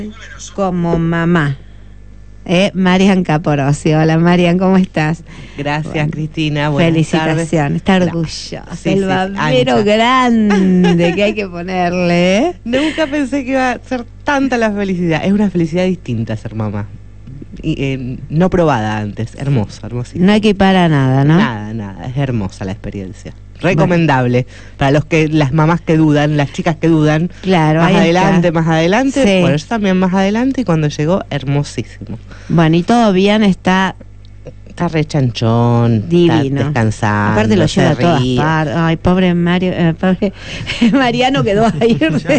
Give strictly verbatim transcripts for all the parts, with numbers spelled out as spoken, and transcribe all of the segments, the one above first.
como mamá. Eh, Marian Caporossi. Hola Marian, ¿cómo estás? Gracias, bueno, Cristina. Buenas felicitaciones, tardes. Está orgullosa. Sí, el sí, babero sí, grande que hay que ponerle. ¿eh? Nunca pensé que iba a ser tanta la felicidad. Es una felicidad distinta ser mamá. Y, eh, no probada antes. Hermosa, hermosísima. No equipara nada, ¿no? Nada, nada. Es hermosa la experiencia. Recomendable, bueno, para los que las mamás que dudan, las chicas que dudan. Claro, más adelante, está. más adelante. Sí. Bueno, yo también más adelante, y cuando llegó, hermosísimo. Bueno, y todo bien, está. Está re chanchón, divino, está descansando. Aparte lo lleva a todas partes. Ay, pobre Mario, eh, pobre Mariano quedó ahí.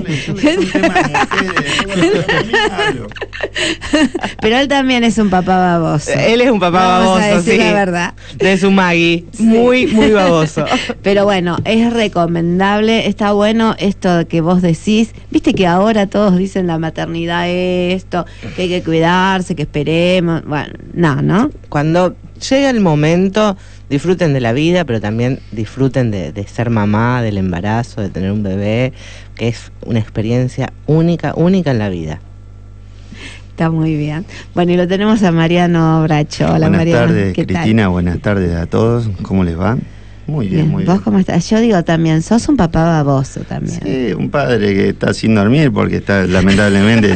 Pero él también es un papá baboso. Él es un papá Vamos baboso, a decir sí. la verdad. De su Maggie, sí. muy, muy baboso. Pero bueno, es recomendable, está bueno esto que vos decís. Viste que ahora todos dicen la maternidad esto, que hay que cuidarse, que esperemos. Bueno, no, ¿no? Cuando llega el momento, disfruten de la vida, pero también disfruten de, de ser mamá, del embarazo, de tener un bebé, que es una experiencia única, única en la vida. Está muy bien. Bueno, y lo tenemos a Mariano Bracho. Hola, buenas Mariano. Tardes, ¿Qué Cristina, tal? Buenas tardes a todos. ¿Cómo les va? Muy bien, bien muy ¿Vos bien. cómo estás? Yo digo también, sos un papá baboso también. Sí, un padre que está sin dormir porque está lamentablemente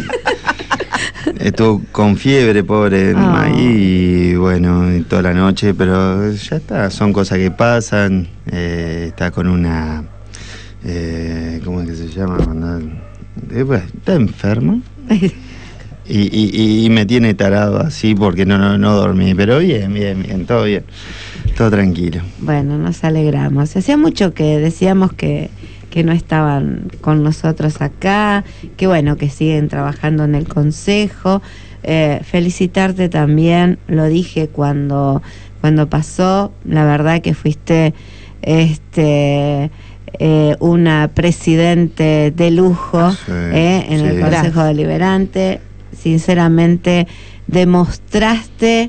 estuvo con fiebre, pobre Oh. Maggie, y bueno, y toda la noche, pero ya está, son cosas que pasan. Eh, está con una, eh, ¿cómo es que se llama? Cuando, eh, pues, está enferma. Y, y, y me tiene tarado así porque no, no, no dormí, pero bien, bien, bien, todo bien, todo tranquilo. Bueno, nos alegramos. Hacía mucho que decíamos que, que no estaban con nosotros acá, que bueno, que siguen trabajando en el consejo. Eh, felicitarte también, lo dije cuando, cuando pasó, la verdad que fuiste este eh, una presidente de lujo sí, eh, en sí. el Consejo Deliberante. Sinceramente demostraste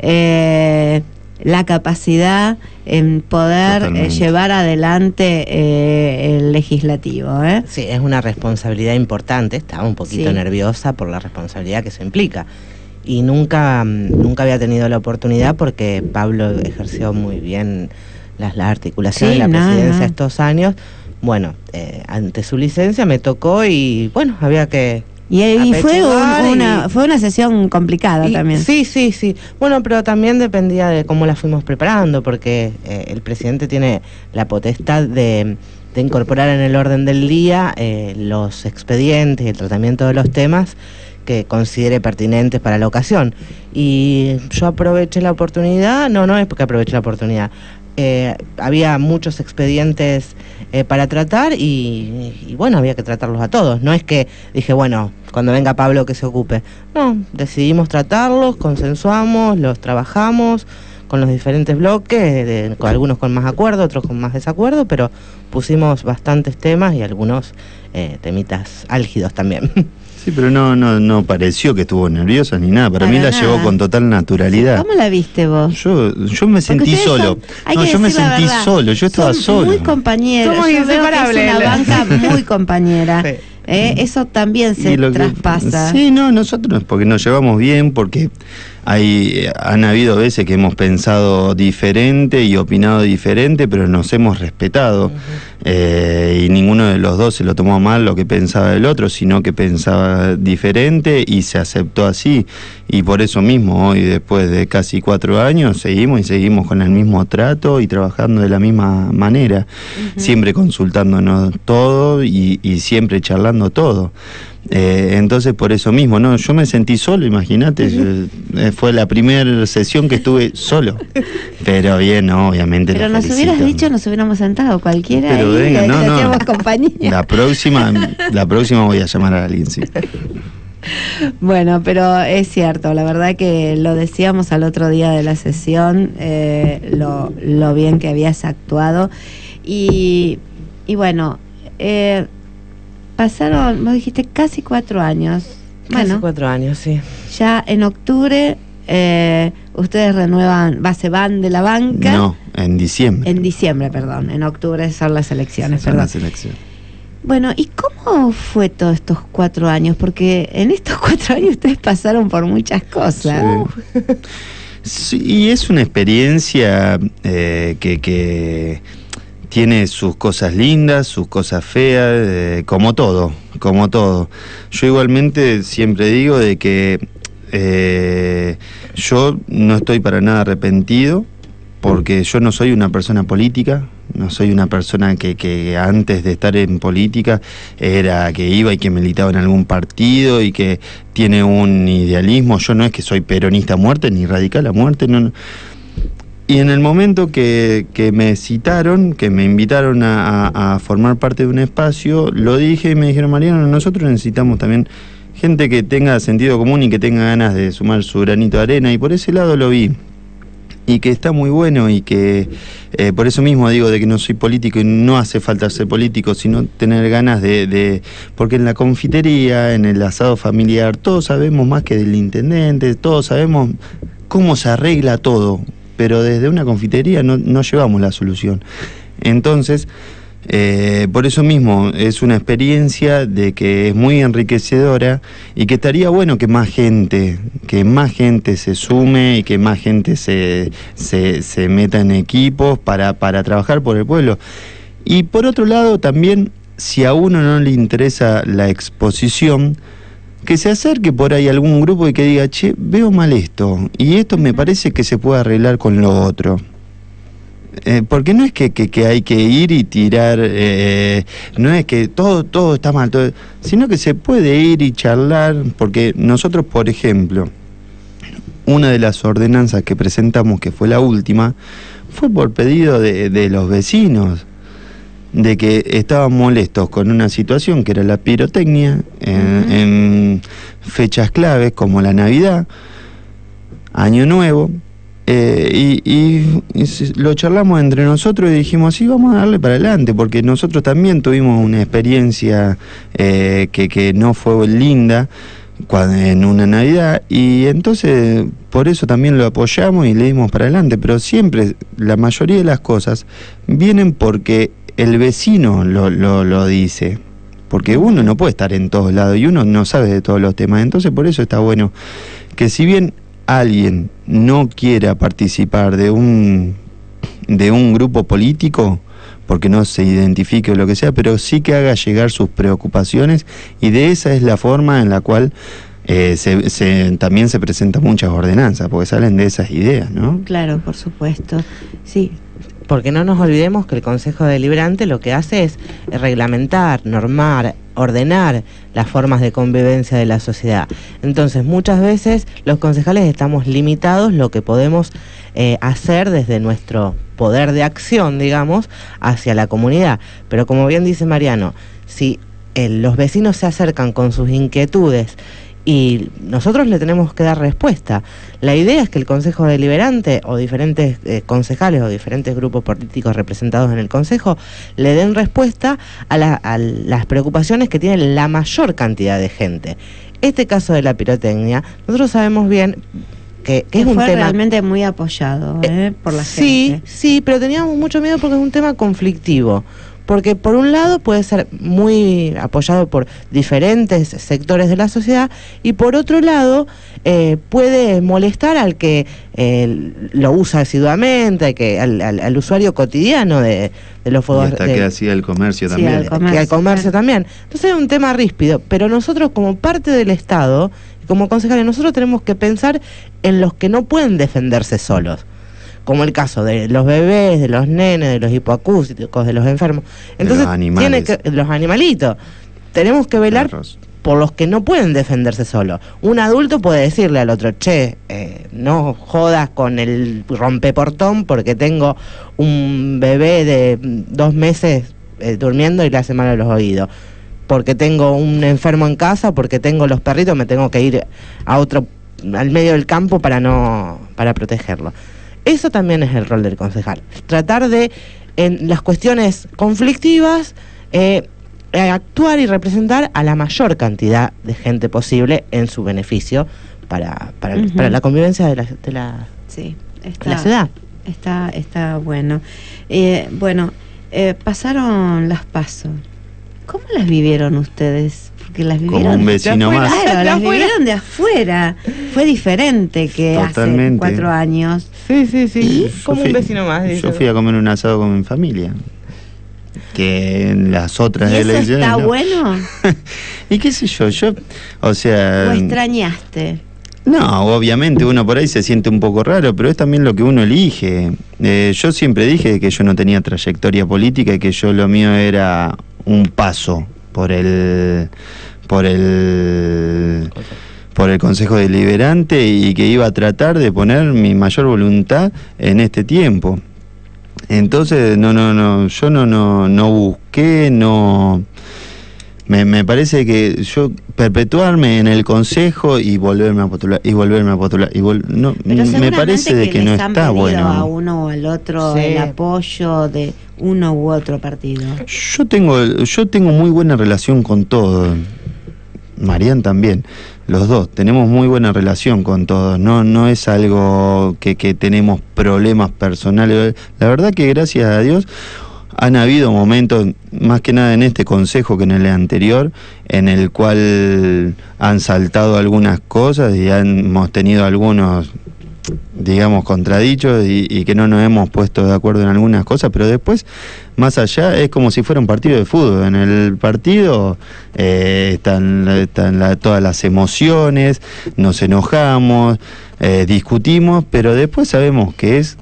eh, la capacidad en poder eh, llevar adelante eh, el legislativo. ¿eh? Sí, es una responsabilidad importante. Estaba un poquito sí. nerviosa por la responsabilidad que se implica. Y nunca, nunca había tenido la oportunidad porque Pablo ejerció muy bien las, la articulación sí, de la no, presidencia no. estos años. Bueno, eh, ante su licencia me tocó y bueno, había que... Y, y fue un, una y, fue una sesión complicada y, también. Sí, sí, sí. Bueno, pero también dependía de cómo la fuimos preparando, porque eh, el presidente tiene la potestad de, de incorporar en el orden del día eh, los expedientes y el tratamiento de los temas que considere pertinentes para la ocasión. Y yo aproveché la oportunidad, no, no es porque aproveché la oportunidad. Eh, había muchos expedientes eh, para tratar y, y bueno, había que tratarlos a todos. No es que dije, bueno, cuando venga Pablo que se ocupe. No, decidimos tratarlos, consensuamos, los trabajamos con los diferentes bloques, de, con algunos con más acuerdo, otros con más desacuerdo, pero pusimos bastantes temas y algunos eh, temitas álgidos también. Sí, pero no, no, no pareció que estuvo nerviosa ni nada. Para, Para mí la nada. Llevó con total naturalidad. ¿Cómo la viste vos? Yo, yo me sentí solo. Son, no, yo me sentí solo. Yo estaba son solo. Muy compañeros. Somos yo veo que es una banca muy compañera. Sí. Eh, eso también se traspasa. Que, sí, no, nosotros porque nos llevamos bien, porque hay han habido veces que hemos pensado diferente y opinado diferente, pero nos hemos respetado. Uh-huh. eh, y ninguno de los dos se lo tomó mal lo que pensaba el otro, sino que pensaba diferente y se aceptó así. Y por eso mismo, hoy después de casi cuatro años, seguimos y seguimos con el mismo trato y trabajando de la misma manera, uh-huh. siempre consultándonos todo y, y siempre charlando todo. Eh, entonces por eso mismo, no, yo me sentí solo, imagínate, uh-huh. eh, fue la primera sesión que estuve solo, pero bien, no, obviamente. Pero nos felicito. hubieras dicho, nos hubiéramos sentado cualquiera pero y venga, no, no. compañía. La próxima, la próxima voy a llamar a alguien, sí. Bueno, pero es cierto, la verdad que lo decíamos al otro día de la sesión, eh, lo, lo bien que habías actuado y, y bueno, eh, pasaron, vos dijiste, casi cuatro años. Casi bueno, cuatro años, sí. Ya en octubre eh, ustedes renuevan, va, se van de la banca. No, en diciembre. En diciembre, perdón. En octubre son las elecciones, son perdón. las elecciones. Bueno, ¿y cómo fue todos estos cuatro años? Porque en estos cuatro años ustedes pasaron por muchas cosas. Sí. Sí, y es una experiencia eh, que, que tiene sus cosas lindas, sus cosas feas, eh, como todo, como todo. Yo igualmente siempre digo de que eh, yo no estoy para nada arrepentido, porque yo no soy una persona política, no soy una persona que, que antes de estar en política era que iba y que militaba en algún partido y que tiene un idealismo. Yo no es que soy peronista a muerte ni radical a muerte, no, no. Y en el momento que, que me citaron, que me invitaron a, a, a formar parte de un espacio, lo dije y me dijeron: Mariano, nosotros necesitamos también gente que tenga sentido común y que tenga ganas de sumar su granito de arena, y por ese lado lo vi. Y que está muy bueno, y que eh, por eso mismo digo de que no soy político, y no hace falta ser político, sino tener ganas de, de... Porque en la confitería, en el asado familiar, todos sabemos más que del intendente, todos sabemos cómo se arregla todo, pero desde una confitería no, no llevamos la solución. Entonces, eh, por eso mismo es una experiencia de que es muy enriquecedora, y que estaría bueno que más gente, que más gente se sume y que más gente se, se, se meta en equipos para, para trabajar por el pueblo. Y por otro lado también, si a uno no le interesa la exposición, que se acerque por ahí algún grupo y que diga: che, veo mal esto, y esto me parece que se puede arreglar con lo otro. Eh, porque no es que, que, que hay que ir y tirar, eh, no es que todo, todo está mal, todo, sino que se puede ir y charlar. Porque nosotros, por ejemplo, una de las ordenanzas que presentamos, que fue la última, fue por pedido de, de los vecinos, de que estaban molestos con una situación que era la pirotecnia en, uh-huh. en fechas claves como la Navidad, Año Nuevo. Eh, y, y, y lo charlamos entre nosotros y dijimos: sí, vamos a darle para adelante, porque nosotros también tuvimos una experiencia eh, que, que no fue linda cuando, en una Navidad, y entonces por eso también lo apoyamos y le dimos para adelante. Pero siempre, la mayoría de las cosas vienen porque el vecino lo, lo, lo dice, porque uno no puede estar en todos lados y uno no sabe de todos los temas. Entonces por eso está bueno que, si bien alguien no quiera participar de un de un grupo político porque no se identifique o lo que sea, pero sí que haga llegar sus preocupaciones, y de esa es la forma en la cual eh, se, se, también se presentan muchas ordenanzas, porque salen de esas ideas, ¿no? Claro, por supuesto, sí. Porque no nos olvidemos que el Consejo Deliberante lo que hace es reglamentar, normar, ordenar las formas de convivencia de la sociedad. Entonces, muchas veces los concejales estamos limitados lo que podemos eh, hacer desde nuestro poder de acción, digamos, hacia la comunidad. Pero como bien dice Mariano, si eh, los vecinos se acercan con sus inquietudes y nosotros le tenemos que dar respuesta. La idea es que el Consejo Deliberante o diferentes eh, concejales o diferentes grupos políticos representados en el Consejo le den respuesta a, la, a las preocupaciones que tiene la mayor cantidad de gente. Este caso de la pirotecnia, nosotros sabemos bien que, que, que es un fue tema realmente muy apoyado eh, por la sí, gente. Sí, sí, pero teníamos mucho miedo porque es un tema conflictivo. Porque por un lado puede ser muy apoyado por diferentes sectores de la sociedad, y por otro lado eh, puede molestar al que eh, lo usa asiduamente, al, que, al, al, al usuario cotidiano de, de los fuegos. Y hasta de, que hacía el comercio sí, también. Al comercio, que al comercio claro. también. Entonces es un tema ríspido, pero nosotros como parte del Estado, como concejales, nosotros tenemos que pensar en los que no pueden defenderse solos, como el caso de los bebés, de los nenes, de los hipoacústicos, de los enfermos. Entonces, los animales. tiene que, los animalitos. Tenemos que velar Perros. por los que no pueden defenderse solos. Un adulto puede decirle al otro: che, eh, no jodas con el rompeportón porque tengo un bebé de dos meses eh, durmiendo y le hace mal a los oídos. Porque tengo un enfermo en casa, porque tengo los perritos, me tengo que ir a otro, al medio del campo para no, para protegerlo. Eso también es el rol del concejal, tratar de, en las cuestiones conflictivas, eh, actuar y representar a la mayor cantidad de gente posible en su beneficio para, para, uh-huh. para la convivencia de la, de la, sí, está, de la ciudad. Está, está bueno. Eh, bueno, eh, pasaron las PASO. ¿Cómo las vivieron ustedes? Porque las vivieron Como un vecino más. Claro, las vivieron de afuera. Fue diferente que Totalmente. hace cuatro años. Sí, sí, sí. Yo Como fui- un vecino más. dice. Yo fui a comer un asado con mi familia. Que en las otras ¿Y eso elecciones. está no. bueno? Y qué sé yo, yo, o sea. ¿O extrañaste? No, obviamente uno por ahí se siente un poco raro, pero es también lo que uno elige. Eh, yo siempre dije que yo no tenía trayectoria política y que yo lo mío era un paso por el por el por el Consejo Deliberante y que iba a tratar de poner mi mayor voluntad en este tiempo. Entonces, no, no, no, yo no, no, no busqué, no. Me, me parece que yo perpetuarme en el consejo y volverme a postular y volverme a postular y vol, no, Pero me parece de que, les no han está pedido bueno. a uno o al otro Sí. el apoyo de uno u otro partido. Yo tengo, yo tengo muy buena relación con todos. Marian también, los dos, tenemos muy buena relación con todos, no, no es algo que, que tenemos problemas personales. La verdad que gracias a Dios han habido momentos, más que nada en este consejo que en el anterior, en el cual han saltado algunas cosas y han- hemos tenido algunos, digamos, contradichos y, y que no nos hemos puesto de acuerdo en algunas cosas, pero después, más allá, es como si fuera un partido de fútbol. En el partido eh, están, están la- todas las emociones, nos enojamos, eh, discutimos, pero después sabemos que es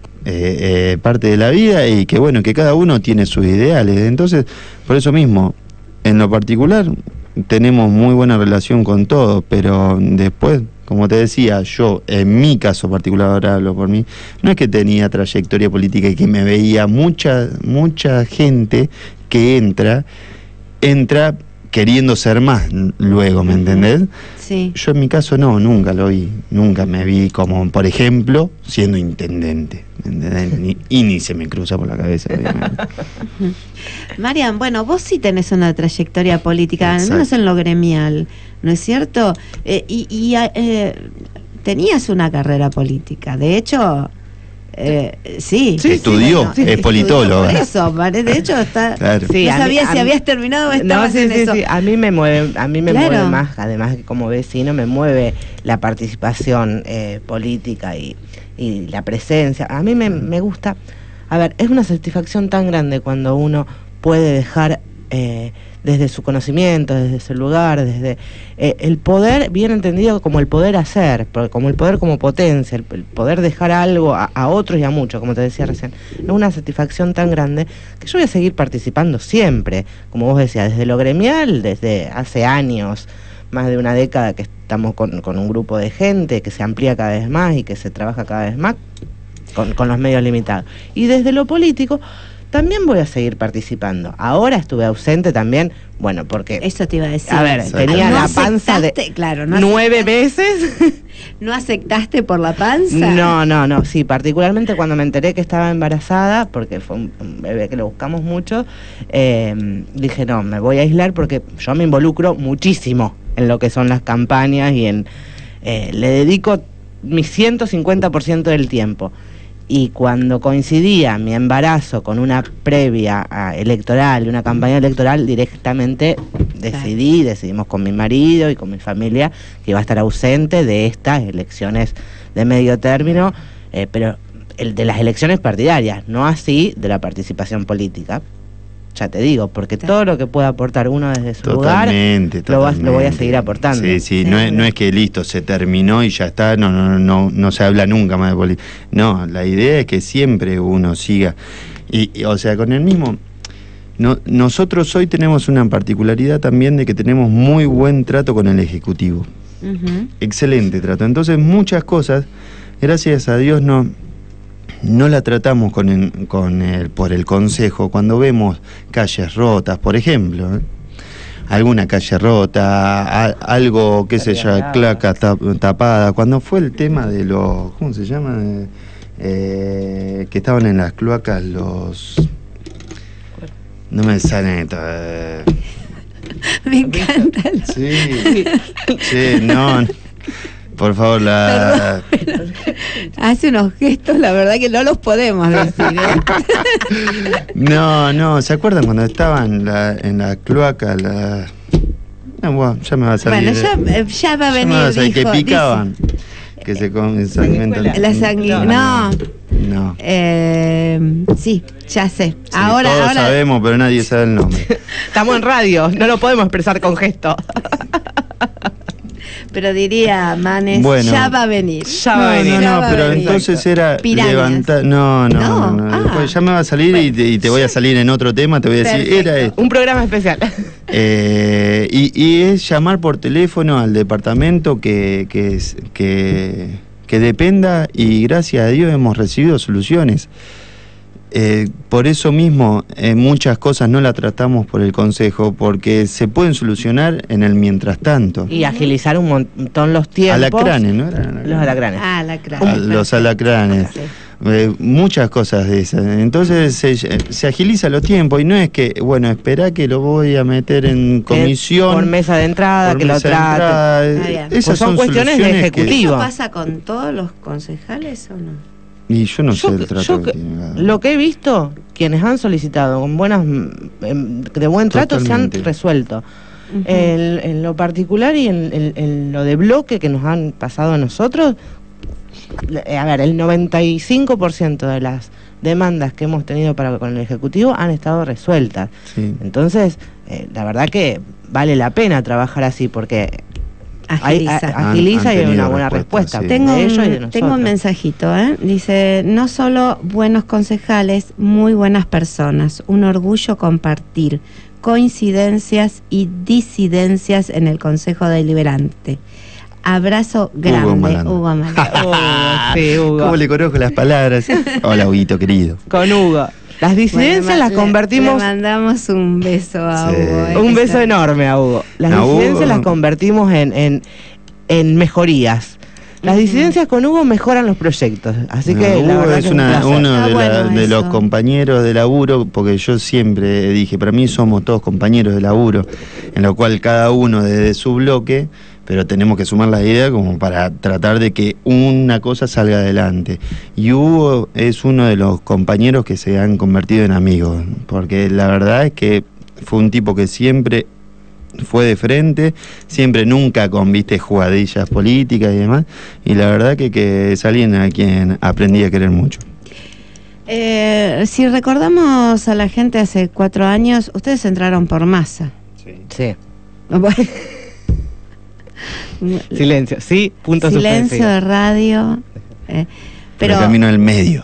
eh, eh, parte de la vida y que bueno, que cada uno tiene sus ideales. Entonces, por eso mismo, en lo particular, tenemos muy buena relación con todo, pero después, como te decía, yo, en mi caso particular, ahora hablo por mí, no es que tenía trayectoria política y que me veía mucha, mucha gente que entra, entra queriendo ser más luego, ¿me entendés? Sí. Yo en mi caso no, nunca lo vi, nunca me vi como, por ejemplo, siendo intendente, ¿me entendés? Ni- y ni se me cruza por la cabeza, obviamente. Marian, bueno, vos sí tenés una trayectoria política, Exacto. al menos en lo gremial, ¿no es cierto? Eh, y y eh, tenías una carrera política, de hecho, eh, sí. Sí, Estudió, bueno, es estudió politóloga. Por eso, Mare, de hecho, está, Claro. Sí, no a mí- sabía a si mí- habías terminado o No, estabas sí, en sí, eso. sí. A mí me mueve, a mí me Claro. mueve más, además que como vecino me mueve la participación eh, política y, y la presencia. A mí me, me gusta, a ver, es una satisfacción tan grande cuando uno puede dejar eh, desde su conocimiento, desde su lugar, desde eh, el poder, bien entendido como el poder hacer, porque como el poder como potencia, el, el poder dejar algo a, a otros y a muchos, como te decía recién, es una satisfacción tan grande que yo voy a seguir participando siempre, como vos decías, desde lo gremial, desde hace años, más de una década que estamos con, con un grupo de gente que se amplía cada vez más y que se trabaja cada vez más con, con los medios limitados. Y desde lo político también voy a seguir participando. Ahora estuve ausente también, bueno, porque... Eso te iba a decir. A ver, Exacto. tenía ¿No la panza de aceptaste? Claro, no nueve aceptaste- meses. ¿No aceptaste por la panza? No, no, no, sí, particularmente cuando me enteré que estaba embarazada, porque fue un, un bebé que lo buscamos mucho, eh, dije, no, me voy a aislar porque yo me involucro muchísimo en lo que son las campañas y en eh, le dedico mi ciento cincuenta por ciento del tiempo. Y cuando coincidía mi embarazo con una previa a, electoral, una campaña electoral, directamente decidí, decidimos con mi marido y con mi familia que iba a estar ausente de estas elecciones de medio término, eh, pero el de las elecciones partidarias, no así de la participación política. Ya te digo, porque Claro. todo lo que pueda aportar uno desde su lugar, Totalmente, lo, vas- lo voy a totalmente. seguir aportando. Sí, sí, Sí, no es, obvio. no es que listo, se terminó y ya está, no, no, no, no se habla nunca más de política. No, la idea es que siempre uno siga. Y, y, o sea, con el mismo. No, nosotros hoy tenemos una particularidad también de que tenemos muy buen trato con el Ejecutivo. Ujú. Excelente trato. Entonces, muchas cosas, gracias a Dios, no. No la tratamos con el, con el, por el Consejo. Cuando vemos calles rotas, por ejemplo, ¿eh? alguna calle rota, a, algo, qué sé yo, Salida de claca tap, tapada. Cuando fue el tema de los, ¿cómo se llama? Eh, eh, que estaban en las cloacas los... No me salen esto. eh. Me encanta. Sí, sí, no. Por favor, la... Perdón, hace unos gestos, la verdad que no los podemos decir, ¿eh? No, no, ¿se acuerdan cuando estaban la, en la cloaca? La... No, bueno, ya me va a salir. Bueno, ya, ya va a venir, ya me va a salir, dijo, que picaban. Dice, que se, con, se alimentan. La sanguínea. No. No. Eh, sí, ya sé. Sí, ahora, todos ahora sabemos, pero nadie sabe el nombre. Estamos en radio, no lo podemos expresar con gesto. Pero diría Manes, bueno, ya va a venir. Ya va a venir. No, no, Ya va a pero venir. entonces era Pirañas. levantar. No, no, No, no. no. ah. Después ya me va a salir y te, y te voy a salir en otro tema, te voy a decir, Perfecto. era esto. Un programa especial. Eh, y, y es llamar por teléfono al departamento que, que, es, que, que dependa, y gracias a Dios hemos recibido soluciones. Eh, por eso mismo eh, muchas cosas no las tratamos por el Consejo, porque se pueden solucionar en el mientras tanto. Y agilizar un montón los tiempos. Alacranes, ¿no? Eran Los alacranes. Ah, la cra- A los alacranes. Sí. Eh, muchas cosas de esas. Entonces se, se agiliza los tiempos y no es que, bueno, espera que lo voy a meter en comisión. Por mesa de entrada, por que lo mesa de trate. entrada. Ah, bien. Esas Pues son cuestiones de soluciones que- ejecutivo. ¿Eso pasa con todos los concejales o no? Y yo no Yo sé que- el trato yo que que- tiene cada- Lo que he visto, quienes han solicitado con buenas, mm, em, de buen trato, Totalmente. se han resuelto. Ujú. El- en lo particular y en, en- en lo de bloque que nos han pasado a nosotros, le- a ver, el noventa y cinco por ciento de las demandas que hemos tenido para con el Ejecutivo han estado resueltas. Sí. Entonces, eh, la verdad que vale la pena trabajar así porque hay- Agiliza. a- agiliza Han- han y hay una tenido buena respuesta, respuesta sí. Tengo de ellos y de un, nosotros. tengo un mensajito, ¿eh? Dice, no solo buenos concejales, muy buenas personas. Un orgullo compartir coincidencias y disidencias en el Consejo Deliberante. Abrazo grande, Malandro. Hugo Malandro. Hugo, sí, Hugo. ¿Cómo le conozco las palabras? Hola, Huguito, querido. Con Hugo. Las disidencias Bueno, las le- convertimos... Le mandamos un beso a Sí. Hugo. ¿eh? Un Que beso está- enorme a Hugo. Las A Hugo- disidencias las convertimos en, en, en mejorías. Las Ujú. disidencias con Hugo mejoran los proyectos. Así que No, la Hugo verdad es que una- un placer. uno Está de, la- bueno de los eso. compañeros de laburo, porque yo siempre dije, para mí somos todos compañeros de laburo, en lo cual cada uno desde su bloque, pero tenemos que sumar la idea como para tratar de que una cosa salga adelante. Y Hugo es uno de los compañeros que se han convertido en amigos, porque la verdad es que fue un tipo que siempre fue de frente, siempre, nunca con, viste, jugadillas políticas y demás, y la verdad que, que es alguien a quien aprendí a querer mucho. Eh, si recordamos a la gente hace cuatro años, ustedes entraron por masa. Sí. Bueno, Silencio. Sí, punto silencio suspensivo. de radio. eh, Pero pero, camino al medio.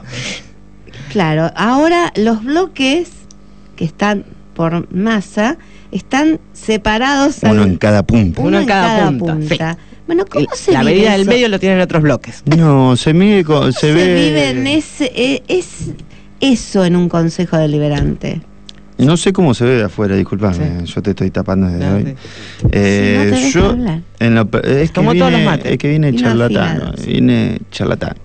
claro, ahora los bloques que están por masa están separados. Uno al- en cada punto. uno en cada, punta. Bueno, ¿cómo El- se la vive medida del eso? medio lo tienen otros bloques. No, se mide, co- se, se ve. vive en ese, eh, es eso en un consejo deliberante. No sé cómo se ve de afuera, disculpame, Sí. yo te estoy tapando desde No, hoy. sí. Eh, Si no te deja yo, hablar. en lo, pe- es que Como todos los vine, mates. es que vine Vino charlatán, afilado, sí. vine charlatán.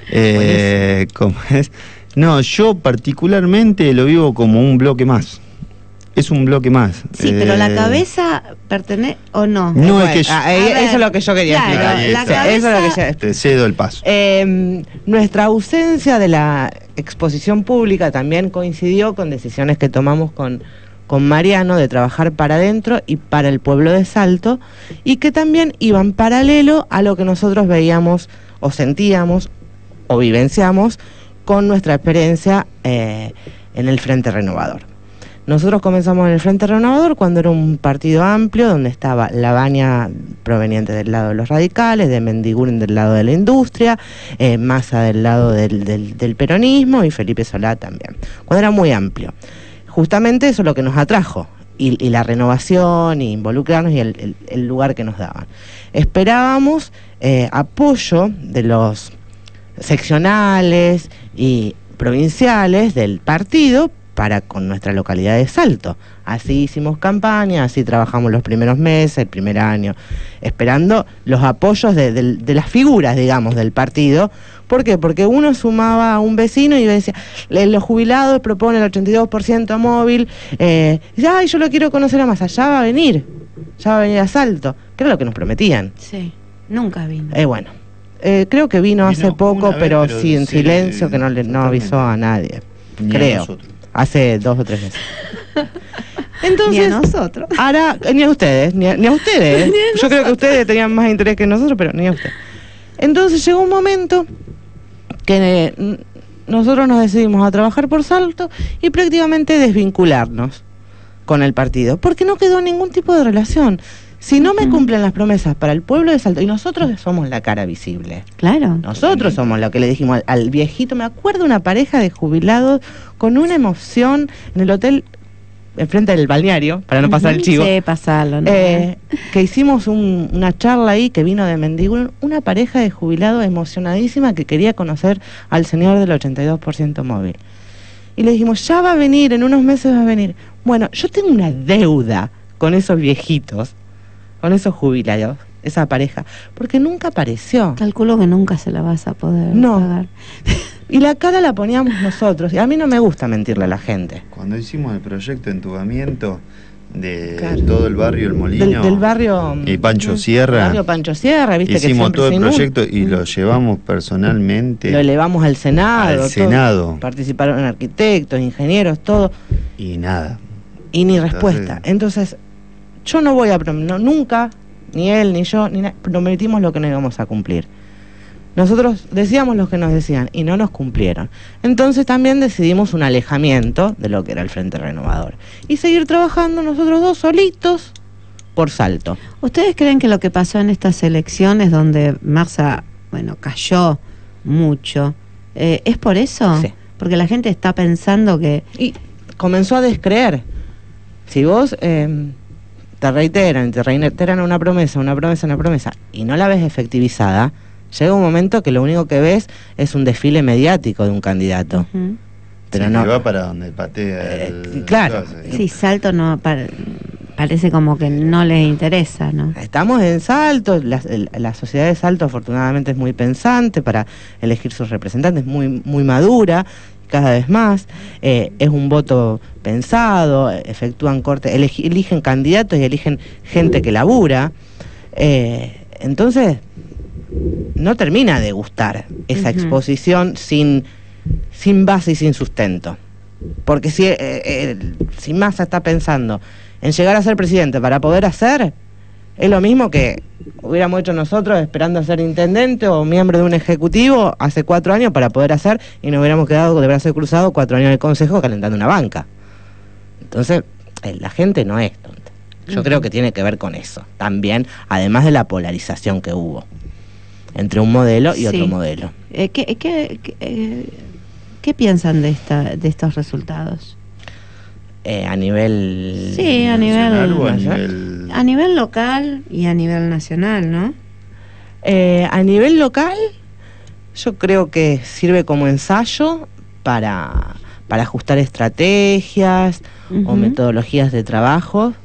Eh, ¿cómo es? No, yo particularmente lo vivo como un bloque más. Es un bloque más. Sí, pero la Eh, cabeza pertenece o no. No, Bueno, es que yo- ah, eh, A ver, eso es lo que yo quería claro, explicar. la Sí, cabeza- eso es lo que yo- te cedo el paso. Eh, nuestra ausencia de la exposición pública también coincidió con decisiones que tomamos con, con Mariano de trabajar para adentro y para el pueblo de Salto, y que también iban paralelo a lo que nosotros veíamos o sentíamos o vivenciamos con nuestra experiencia eh, en el Frente Renovador. Nosotros comenzamos en el Frente Renovador cuando era un partido amplio donde estaba Lavagna proveniente del lado de los radicales, de Mendiguren del lado de la industria, eh, Massa del lado del, del, del peronismo y Felipe Solá también. Cuando era muy amplio. Justamente eso es lo que nos atrajo. Y, y la renovación, y involucrarnos y el, el, el lugar que nos daban. Esperábamos eh, apoyo de los seccionales y provinciales del partido para con nuestra localidad de Salto. Así hicimos campaña, así trabajamos los primeros meses, el primer año, esperando los apoyos de, de, de las figuras, digamos, del partido. ¿Por qué? Porque uno sumaba a un vecino y decía, los jubilados proponen el ochenta y dos por ciento móvil, eh, y dice, ay, yo lo quiero conocer a más, allá va a venir, ya va a venir a Salto, que era lo que nos prometían. Sí. Nunca vino. Eh, bueno, eh, creo que vino, vino hace poco, vez, pero, pero sí, en sí, silencio, que no le no avisó a nadie. Ni creo. A hace dos o tres meses. Entonces, ni a nosotros. Ahora, ni a ustedes, ni a, ni a ustedes. Ni a Yo nosotros. Creo que ustedes tenían más interés que nosotros, pero ni a ustedes. Entonces llegó un momento que eh, nosotros nos decidimos a trabajar por Salto y prácticamente desvincularnos con el partido, porque no quedó ningún tipo de relación. Si no me cumplen las promesas para el pueblo de Salto, y nosotros somos la cara visible. Claro. Nosotros somos lo que le dijimos al, al viejito. Me acuerdo una pareja de jubilados con una emoción en el hotel enfrente del balneario, para no pasar el chivo. Sí, pasarlo, ¿no? Eh, que hicimos un, una charla ahí que vino de Mendiguren, una pareja de jubilados emocionadísima que quería conocer al señor del ochenta y dos por ciento móvil. Y le dijimos, ya va a venir, en unos meses va a venir. Bueno, yo tengo una deuda con esos viejitos, con esos jubilados, esa pareja, porque nunca apareció. Calculo que nunca se la vas a poder no. pagar. Y la cara la poníamos nosotros, y a mí no me gusta mentirle a la gente. Cuando hicimos el proyecto de entubamiento de claro. todo el barrio El Molino, del, del barrio y Pancho Sierra, el barrio Pancho Sierra, viste hicimos que todo el proyecto un... y lo llevamos personalmente, lo elevamos al Senado, al todo. Senado, participaron arquitectos, ingenieros, todo, y nada, y ni respuesta. Entonces, yo no voy a no, nunca, ni él ni yo, ni prometimos lo que no íbamos a cumplir. Nosotros decíamos lo que nos decían y no nos cumplieron. Entonces también decidimos un alejamiento de lo que era el Frente Renovador y seguir trabajando nosotros dos solitos por Salto. ¿Ustedes creen que lo que pasó en estas elecciones donde Massa, bueno, cayó mucho, eh, es por eso? Sí. Porque la gente está pensando que... Y comenzó a descreer. Si vos eh, te reiteran, te reiteran una promesa, una promesa, una promesa y no la ves efectivizada, llega un momento que lo único que ves es un desfile mediático de un candidato. Uh-huh. Pero sí, no va para donde patea el... Eh, claro. Sí, Salto no para, parece como que no les interesa, ¿no? Estamos en Salto, la, la sociedad de Salto afortunadamente es muy pensante para elegir sus representantes, muy, muy madura, cada vez más, eh, es un voto pensado, efectúan cortes, eleg- eligen candidatos y eligen gente que labura, eh, entonces... no termina de gustar esa uh-huh. exposición sin, sin base y sin sustento. Porque si, eh, eh, si Massa está pensando en llegar a ser presidente para poder hacer, es lo mismo que hubiéramos hecho nosotros esperando a ser intendente o miembro de un ejecutivo hace cuatro años para poder hacer y nos hubiéramos quedado de brazos cruzados cuatro años en el consejo calentando una banca. Entonces, eh, la gente no es tonta. Yo uh-huh. creo que tiene que ver con eso. También, además de la polarización que hubo entre un modelo y sí. otro modelo. Eh, ¿qué, qué, qué, eh, ¿Qué piensan de esta de estos resultados? Eh, a nivel... Sí, a nivel, o a nivel... a nivel local y a nivel nacional, ¿no? Eh, a nivel local, yo creo que sirve como ensayo para, para ajustar estrategias uh-huh. o metodologías de trabajo,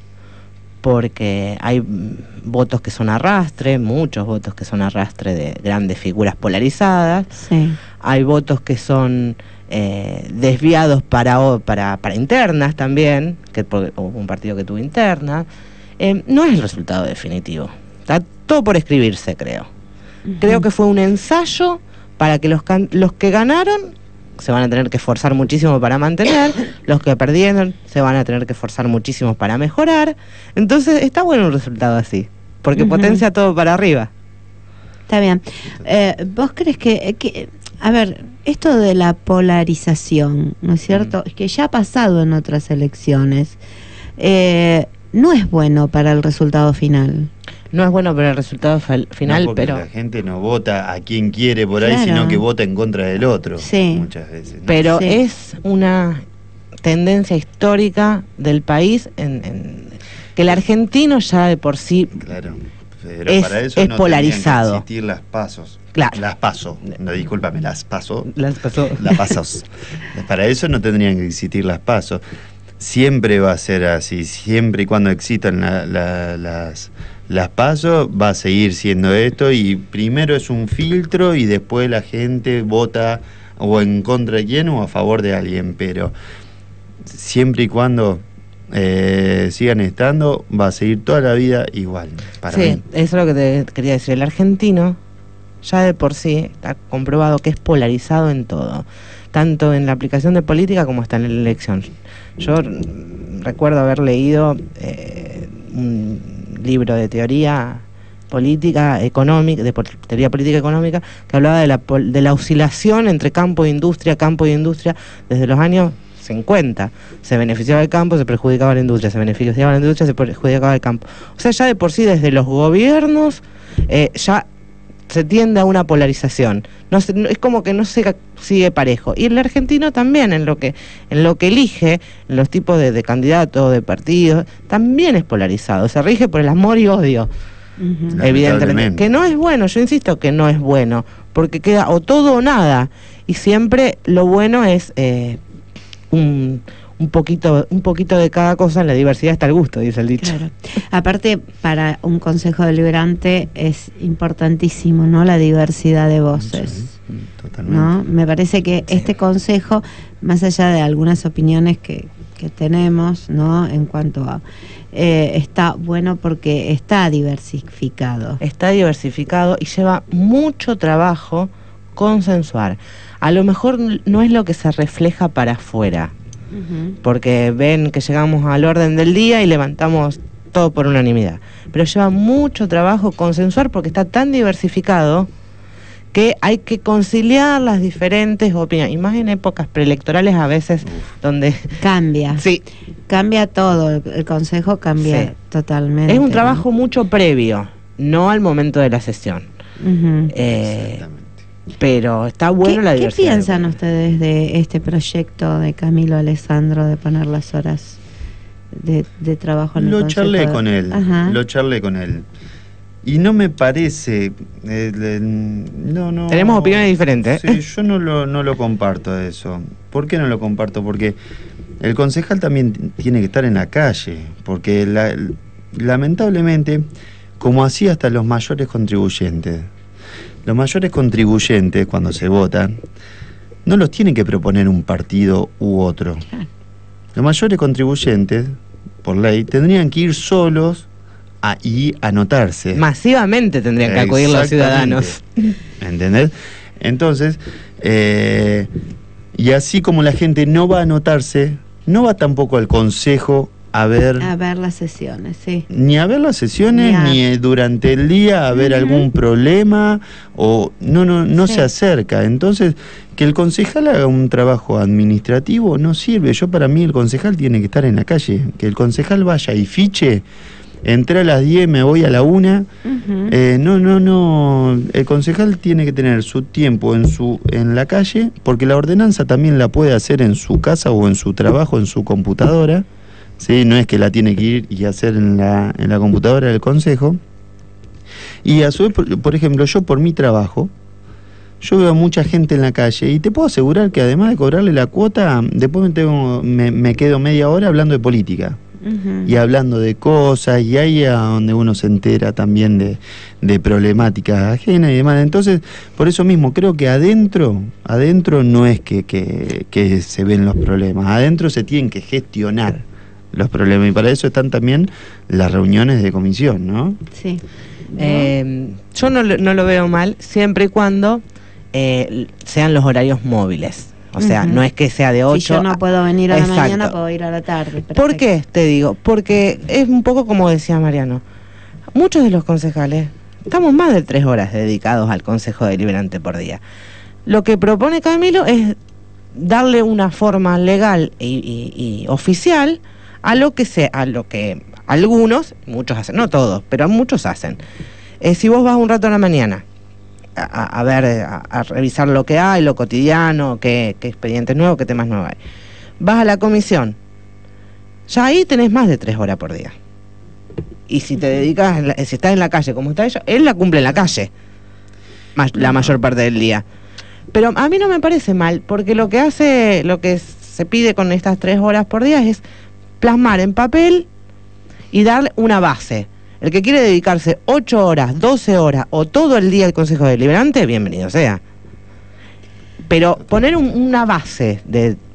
porque hay votos que son arrastre, muchos votos que son arrastre de grandes figuras polarizadas, sí. hay votos que son eh, desviados para, para, para internas también, que hubo un partido que tuvo interna, eh, no es el resultado definitivo, está todo por escribirse, creo. Uh-huh. Creo que fue un ensayo para que los, can- los que ganaron se van a tener que esforzar muchísimo para mantener, los que perdieron se van a tener que esforzar muchísimo para mejorar. Entonces está bueno un resultado así, porque uh-huh. potencia todo para arriba. Está bien. Eh, ¿Vos crees que, que, a ver, esto de la polarización, ¿no es cierto? Es uh-huh. que ya ha pasado en otras elecciones, eh, no es bueno para el resultado final. No es bueno para el resultado fal- final, no, porque pero... la gente no vota a quien quiere por ahí, claro. sino que vota en contra del otro, sí. muchas veces, ¿no? Pero sí. es una tendencia histórica del país en, en que el argentino ya de por sí claro. Pero es, para eso es no polarizado. Que existir las pasos. Claro. Las paso. No, discúlpame, las paso. Las pasó. Las pasos. Para eso no tendrían que existir las pasos. Siempre va a ser así, siempre y cuando existan la, la, las, las pasos, va a seguir siendo esto, y primero es un filtro y después la gente vota o en contra de quién o a favor de alguien, pero siempre y cuando eh, sigan estando, va a seguir toda la vida igual. Para sí, mí. eso es lo que te quería decir. El argentino ya de por sí está comprobado que es polarizado en todo, tanto en la aplicación de política como hasta en la elección. Yo recuerdo haber leído eh, un libro de teoría política económica, de teoría política económica, que hablaba de la, de la oscilación entre campo e industria, campo e industria, desde los años cincuenta. Se beneficiaba el campo, se perjudicaba la industria, se beneficiaba la industria, se perjudicaba el campo. O sea, ya de por sí, desde los gobiernos, eh, ya se tiende a una polarización. No se, no, es como que no se sigue parejo. Y el argentino también, en lo que en lo que elige, en los tipos de, de candidatos, de partidos, también es polarizado. Se rige por el amor y odio. Uh-huh. Evidentemente, que no es bueno, yo insisto que no es bueno, porque queda o todo o nada, y siempre lo bueno es eh, un, un poquito un poquito de cada cosa. En la diversidad está el gusto, dice el dicho. Claro. Aparte, para un consejo deliberante es importantísimo, ¿no?, la diversidad de voces. Sí, totalmente. ¿No? Me parece que sí. Este consejo, más allá de algunas opiniones que, que tenemos, ¿no?, en cuanto a Eh, está bueno porque está diversificado. Está diversificado y lleva mucho trabajo consensuar. A lo mejor no es lo que se refleja para afuera, uh-huh. porque ven que llegamos al orden del día y levantamos todo por unanimidad. Pero lleva mucho trabajo consensuar porque está tan diversificado que hay que conciliar las diferentes opiniones, y más en épocas preelectorales a veces. Uf. Donde cambia, sí, cambia todo, el, el consejo cambia sí. totalmente. Es un trabajo, ¿no?, mucho previo, no al momento de la sesión. Uh-huh. eh, pero está bueno la diversidad. ¿Qué piensan de ustedes de este proyecto de Camilo Alessandro de poner las horas de, de trabajo en el lo consejo? charlé de... con él, Ajá. lo charlé con él. Y no me parece, eh, eh, no, no. Tenemos opiniones diferentes. Sí, yo no lo, no lo comparto eso. ¿Por qué no lo comparto? Porque el concejal también tiene que estar en la calle, porque la, lamentablemente, como así hasta los mayores contribuyentes, los mayores contribuyentes cuando se votan, no los tiene que proponer un partido u otro. Los mayores contribuyentes, por ley, tendrían que ir solos a, y anotarse. Masivamente tendrían que acudir los ciudadanos. ¿Entendés? Entonces, eh, y así como la gente no va a anotarse, no va tampoco al consejo a ver... A ver las sesiones, sí. Ni a ver las sesiones, ni, a... ni durante el día a ver uh-huh. algún problema, o no, no, no sí. se acerca. Entonces, que el concejal haga un trabajo administrativo no sirve. Yo, para mí, el concejal tiene que estar en la calle. Que el concejal vaya y fiche. Entré a las diez, me voy a la una. Uh-huh. eh, no, no, no. El concejal tiene que tener su tiempo en su en la calle, porque la ordenanza también la puede hacer en su casa o en su trabajo, en su computadora. ¿Sí? No es que la tiene que ir y hacer en la, en la computadora del consejo. Y a su vez, por, por ejemplo, yo por mi trabajo, yo veo a mucha gente en la calle y te puedo asegurar que además de cobrarle la cuota, después me, tengo, me, me quedo media hora hablando de política. Uh-huh. Y hablando de cosas, y ahí es donde uno se entera también de, de problemáticas ajenas y demás. Entonces, por eso mismo, creo que adentro, adentro no es que, que, que se ven los problemas, adentro se tienen que gestionar los problemas, y para eso están también las reuniones de comisión, ¿no? Sí. Eh, yo no, no lo veo mal, siempre y cuando eh, sean los horarios móviles. O sea, uh-huh. no es que sea de ocho... Si yo no puedo venir a Exacto. la mañana, puedo ir a la tarde. Perfecto. ¿Por qué te digo? Porque es un poco como decía Mariano. Muchos de los concejales estamos más de tres horas dedicados al Consejo Deliberante por día. Lo que propone Camilo es darle una forma legal y, y, y oficial a lo que sea, a lo que algunos, muchos hacen, no todos, pero muchos hacen. Eh, si vos vas un rato a la mañana A, a ver, a, a revisar lo que hay, lo cotidiano, qué, qué expedientes nuevos, qué temas nuevos hay. Vas a la comisión, ya ahí tenés más de tres horas por día. Y si te dedicas, si estás en la calle como está ella, él la cumple en la calle, la mayor parte del día. Pero a mí no me parece mal, porque lo que hace, lo que se pide con estas tres horas por día es plasmar en papel y dar una base. El que quiere dedicarse ocho horas, doce horas o todo el día al Consejo Deliberante, bienvenido sea. Pero poner un, una base de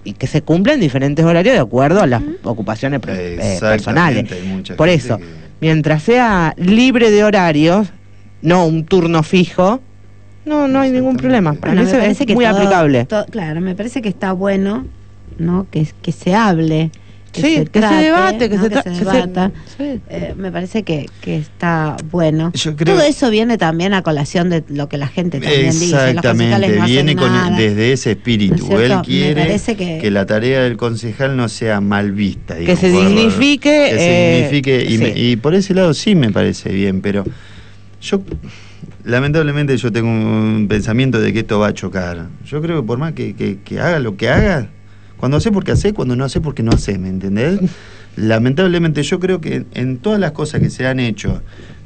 y que se cumplen diferentes horarios de acuerdo a las uh-huh. ocupaciones eh, personales. Por eso, que... mientras sea libre de horarios, no un turno fijo, no no hay ningún problema. Para bueno, mí me parece es que muy todo, aplicable. Todo, claro, me parece que está bueno, ¿no? Que, que se hable. Que sí, se que trate, se debate, que, ¿no? se, que tra- se que debata. Se, sí. eh, me parece que, que está bueno. Yo creo... Todo eso viene también a colación de lo que la gente también dice. Exactamente, no viene con, nada, desde ese espíritu. ¿no Él quiere que... que la tarea del concejal no sea mal vista. Que se dignifique. Que se eh, dignifique. Y, sí. me, y por ese lado sí me parece bien, pero yo... Lamentablemente yo tengo un pensamiento de que esto va a chocar. Yo creo que por más que, que, que haga lo que haga, cuando hace porque hace, cuando no hace porque no hace, ¿me entendés? Lamentablemente yo creo que en todas las cosas que se han hecho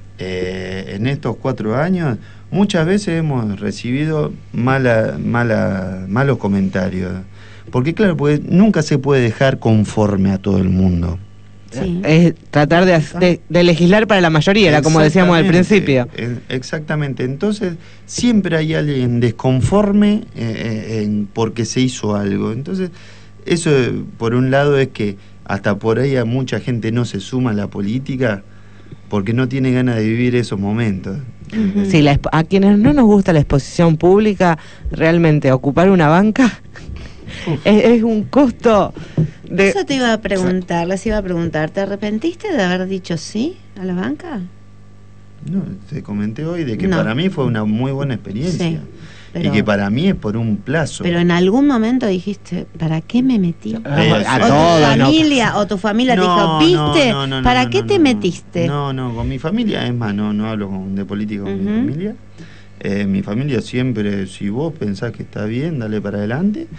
eh, en estos cuatro años, muchas veces hemos recibido mala, mala, malos comentarios. Porque claro, pues nunca se puede dejar conforme a todo el mundo. Sí. Es tratar de, de, de legislar para la mayoría, era como decíamos al principio. Exactamente, entonces siempre hay alguien desconforme eh, en porque se hizo algo. Entonces, eso por un lado es que hasta por ahí a mucha gente no se suma a la política porque no tiene ganas de vivir esos momentos. Uh-huh. Sí, la, a quienes no nos gusta la exposición pública, realmente ocupar una banca es, es un costo de... Eso te iba a preguntar, les iba a preguntar, ¿te arrepentiste de haber dicho sí a la banca? No, te comenté hoy de que no. para mí fue una muy buena experiencia. Sí. Pero, y que para mí es por un plazo. Pero en algún momento dijiste, ¿para qué me metí? Eh, a o todo, tu familia, no. o tu familia no, te dijo, ¿viste? No, no, no, ¿Para no, qué no, te no, metiste? No, no, con mi familia, es más, no, no hablo con, de política con uh-huh. mi familia. Eh, mi familia siempre, si vos pensás que está bien, dale para adelante.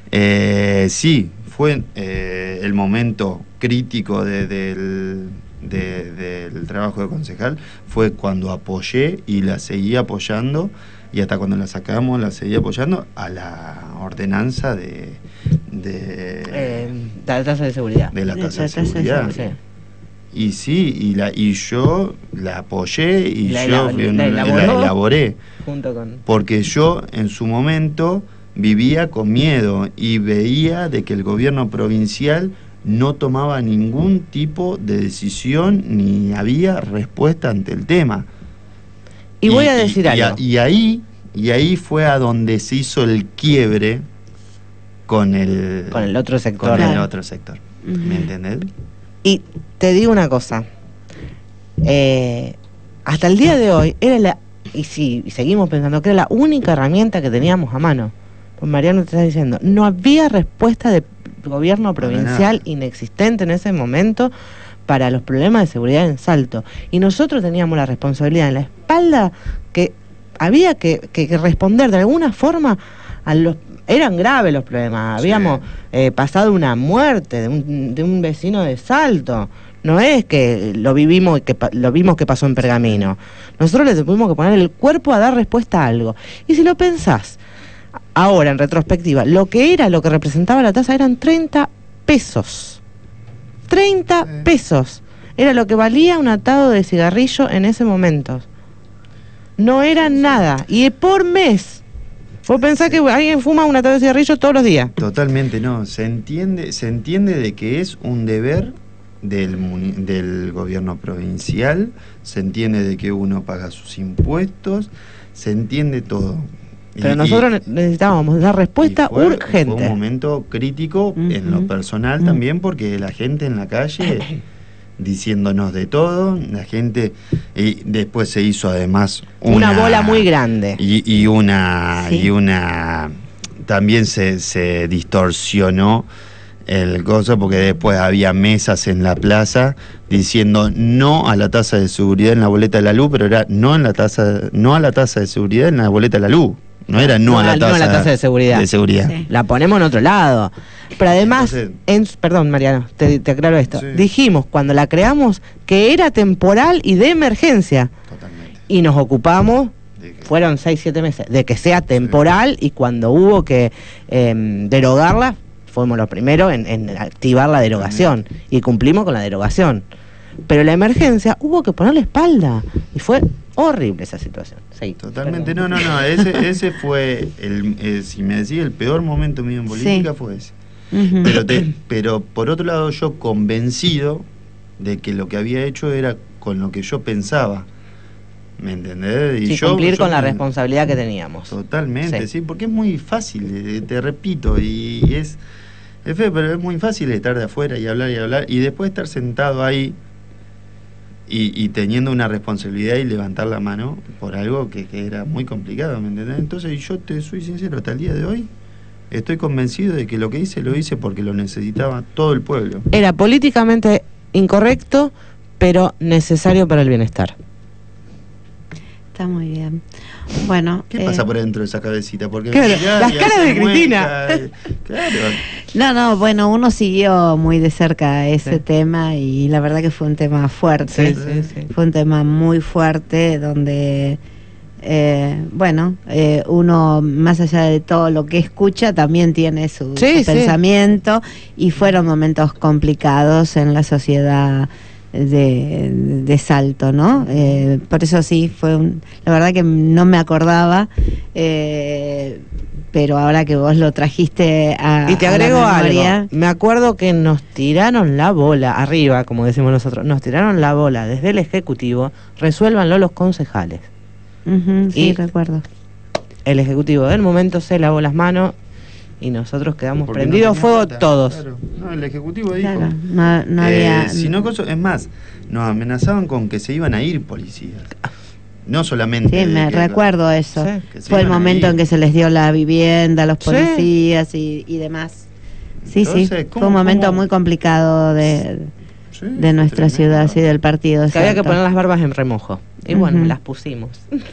Eh, sí, fue eh, el momento crítico de, del, de, del trabajo de concejal, fue cuando apoyé y la seguí apoyando. Y hasta cuando la sacamos la seguí apoyando a la ordenanza de de, eh, de la tasa de seguridad. De la de tasa la de seguridad. De seguridad. Y sí, y la y yo la apoyé y la yo elab- fui un, la, la elaboré. Junto con... Porque yo en su momento vivía con miedo y veía de que el gobierno provincial no tomaba ningún tipo de decisión ni había respuesta ante el tema. Y, y voy a decir y, algo. Y, y ahí y ahí fue a donde se hizo el quiebre con el con el otro sector. Con claro. el otro sector. Uh-huh. ¿Me entendés? Y te digo una cosa. Eh, hasta el día de hoy era la y sí, y seguimos pensando que era la única herramienta que teníamos a mano. Pues Mariano te está diciendo, no había respuesta de gobierno provincial inexistente en ese momento para los problemas de seguridad en Salto. Y nosotros teníamos la responsabilidad en la espalda que había que, que, que responder de alguna forma a los... Eran graves los problemas, sí. Habíamos eh, pasado una muerte de un, de un vecino de Salto. No es que lo vivimos y que lo vimos que pasó en Pergamino. Nosotros le tuvimos que poner el cuerpo a dar respuesta a algo. Y si lo pensás, ahora en retrospectiva, lo que era, lo que representaba la tasa eran treinta pesos. treinta sí. pesos. Era lo que valía un atado de cigarrillo en ese momento. No era nada. Y por mes. Vos pensás que alguien fuma un atado de cigarrillo todos los días. Totalmente no. Se entiende, se entiende de que es un deber del, del gobierno provincial, se entiende de que uno paga sus impuestos, se entiende todo. Pero y, nosotros y, necesitábamos dar respuesta fue, urgente. Fue un momento crítico uh-huh. en lo personal uh-huh. también, porque la gente en la calle diciéndonos de todo, la gente, y después se hizo además una, una bola muy grande. Y, y una, sí. y una también se, se distorsionó el coso, porque después había mesas en la plaza diciendo no a la tasa de seguridad en la boleta de la luz, pero era no en la tasa, no a la tasa de seguridad en la boleta de la luz. No era no, no a la tasa, no a la tasa de seguridad. De seguridad. Sí. La ponemos en otro lado. Pero además, Entonces, en, perdón Mariano, te, te aclaro esto. Sí. Dijimos cuando la creamos que era temporal y de emergencia. Totalmente. Y nos ocupamos, fueron seis, siete meses, de que sea temporal sí. y cuando hubo que eh, derogarla, fuimos los primeros en, en activar la derogación. Totalmente. Y cumplimos con la derogación. Pero la emergencia hubo que ponerle espalda. Y fue horrible esa situación. Sí, totalmente, perdón. no, no, no, ese, ese fue, el, el, si me decís, el peor momento mío en política sí. fue ese. Ujú. Pero, te, pero por otro lado, yo convencido de que lo que había hecho era con lo que yo pensaba. ¿Me entendés? Y Sí, yo, cumplir yo con la me- responsabilidad que teníamos. Totalmente, Sí. sí. Porque es muy fácil, eh, te repito, y es, es feo, pero es muy fácil estar de afuera y hablar y hablar, y después estar sentado ahí y, y teniendo una responsabilidad y levantar la mano por algo que, que era muy complicado, ¿me entendés? Entonces yo te soy sincero, hasta el día de hoy estoy convencido de que lo que hice lo hice porque lo necesitaba todo el pueblo. Era políticamente incorrecto, pero necesario para el bienestar. Está muy bien. Bueno, ¿Qué eh, pasa por dentro de esa cabecita? Porque Claro, mirá las y caras hace de Cristina. mueca, eh, claro. no, no, bueno, uno siguió muy de cerca ese Sí. tema y la verdad que fue un tema fuerte. Sí, sí, sí. Fue un tema muy fuerte donde, eh, bueno, eh, uno más allá de todo lo que escucha también tiene su, Sí, su sí. pensamiento y fueron momentos complicados en la sociedad de, de Salto, ¿no? Eh, por eso sí, fue un, la verdad que no me acordaba, eh, pero ahora que vos lo trajiste a, Y te a la agrego memoria, algo. Me acuerdo que nos tiraron la bola, arriba, como decimos nosotros, nos tiraron la bola desde el Ejecutivo, resuélvanlo los concejales. ujú, sí, y- recuerdo. El Ejecutivo del momento se lavó las manos y nosotros quedamos Porque no prendidos tenía fuego plata, todos. claro. No, el Ejecutivo dijo. Claro, no, no eh, había... si no, coso- es más, nos amenazaban con que se iban a ir policías. No solamente. Sí, de me que- recuerdo eso. Sí. que se Fue el iban a momento ir. en que se les dio la vivienda a los Sí. policías y, y demás. Sí, sí, Entonces, ¿cómo- fue un momento cómo? muy complicado de, Sí, de nuestra tremendo. ciudad, sí, del partido. de Que había que Salto. poner las barbas en remojo. Y bueno, Ujú. las pusimos.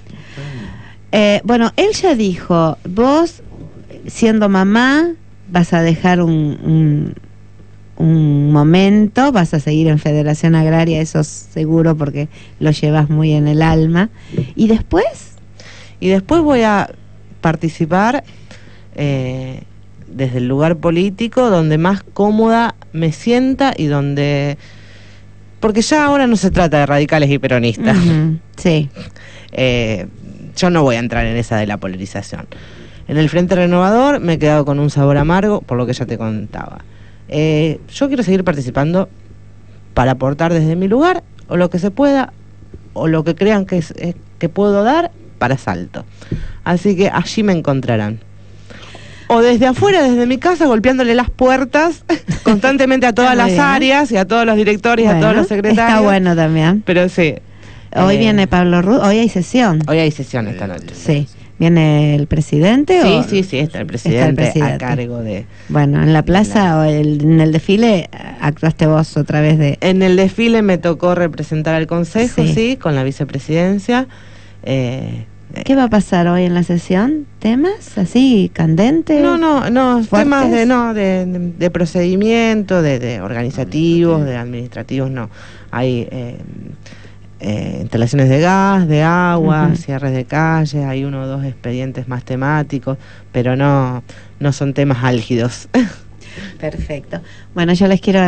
Eh, bueno, él ya dijo, vos, siendo mamá, vas a dejar un, un, un momento, vas a seguir en Federación Agraria, eso seguro, porque lo llevas muy en el alma. ¿Y después? Y después voy a participar eh, desde el lugar político donde más cómoda me sienta y donde... Porque ya ahora no se trata de radicales y peronistas. Ujú, sí. Eh, yo no voy a entrar en esa de la polarización. En el Frente Renovador me he quedado con un sabor amargo, por lo que ya te contaba. Eh, yo quiero seguir participando para aportar desde mi lugar, o lo que se pueda, o lo que crean que, es, eh, que puedo dar para Salto. Así que allí me encontrarán. O desde afuera, desde mi casa, golpeándole las puertas constantemente a todas Está muy las bien. áreas y a todos los directores y a todos Bueno, los secretarios. está bueno también. Pero sí. Hoy eh, viene Pablo Ruz, hoy hay sesión. Hoy hay sesión esta noche. Sí. ¿Viene el presidente? Sí, o? sí, sí, está el presidente, presidente. a cargo de... Bueno, en la plaza o el- en el desfile actuaste vos otra vez de... En el desfile me tocó representar al Consejo, Sí. sí, con la vicepresidencia. Eh, ¿Qué va a pasar hoy en la sesión? ¿Temas así, candentes? no, no, no, ¿Fuertes? temas de, no, de, de, de procedimiento, de, de organizativos, de administrativos, no. Hay eh, eh, instalaciones de gas, de agua, Ujú. cierres de calles, hay uno o dos expedientes más temáticos, pero no, no son temas álgidos. Perfecto. Bueno, yo les quiero